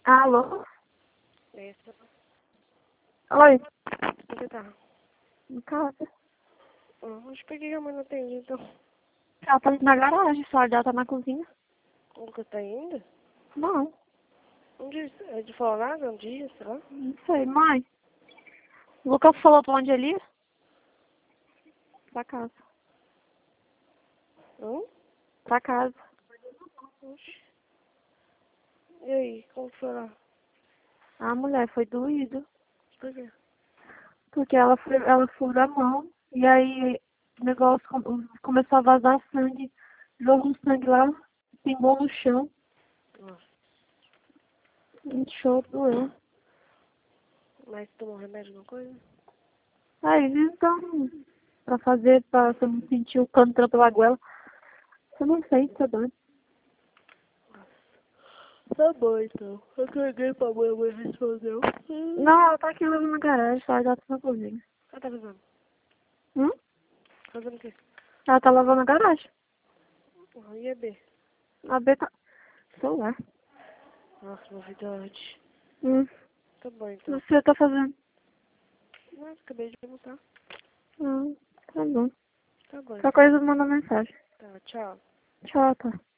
Alô? Essa. Oi? Onde tá? Em casa? Mas por que a mãe não atende, então? Ela tá na garagem, só dela tá na cozinha. O Lucas tá indo? Não, Onde é de folgado? Um dia, sei lá? não sei. Mãe, o Lucas falou pra onde ele ia? Pra casa. Hum? Pra casa. Oxi. E aí, como foi lá? A mulher foi doída. Por quê? Porque ela furou a mão. E aí o negócio começou a vazar sangue. Jogou um sangue lá, pingou no chão. Nossa. Inchou, doeu. Mas tomou remédio, alguma coisa? Aí então, pra você não sentir o cano entrando pela goela. Você não sente, tá doido? Tá bom, então. Eu caguei pra mãe, a mãe respondeu. Não, ela tá aqui levando na garagem, só já tá na cozinha. Ela tá fazendo? Hum? Fazendo o quê? Ela tá lavando a garagem. E a B? A B tá... Celular. Nossa, novidade. Hum. Tá bom, O então. que você tá fazendo? Nossa, acabei de perguntar. Tá bom. Tá bom, Qualquer então. coisa manda mensagem. Tá, tchau. Tchau, tá.